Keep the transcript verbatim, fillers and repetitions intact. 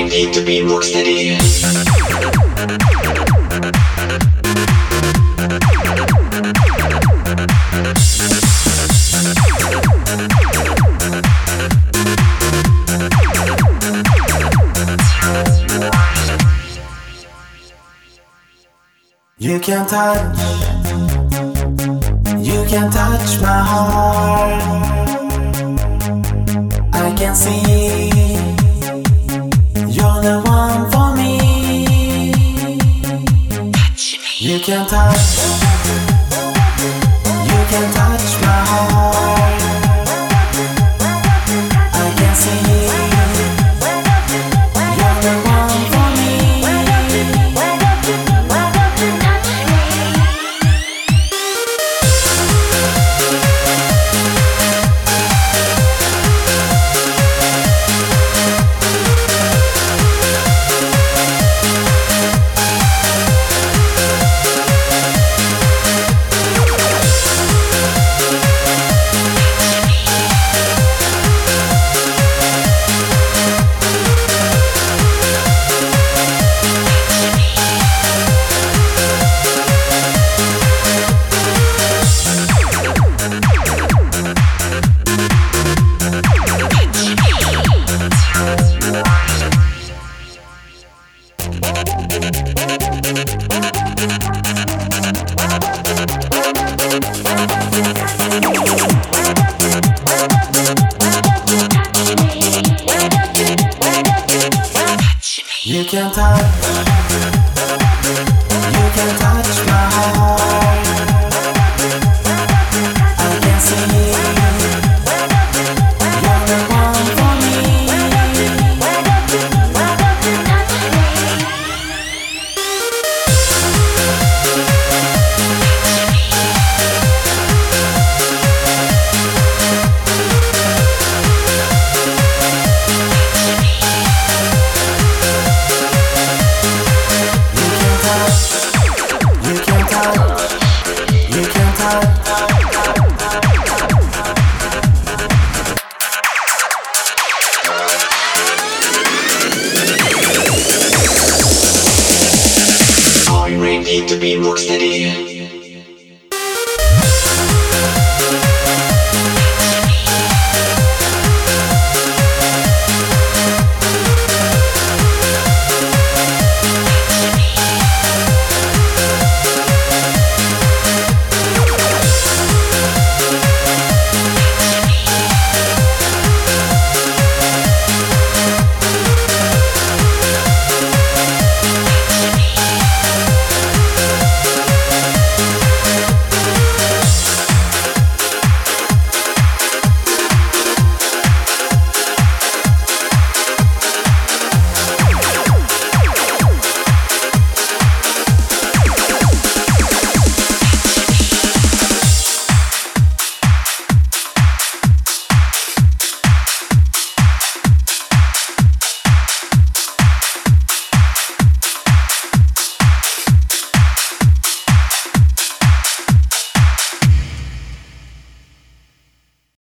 need to be more steady. You can touch, you can touch my heart. I can see you're the one for me. You can touch, you can touch my heart. I can see you're the one for me. You can touch, you can touch my heart. I can see you're the one for me. I need to be more steady.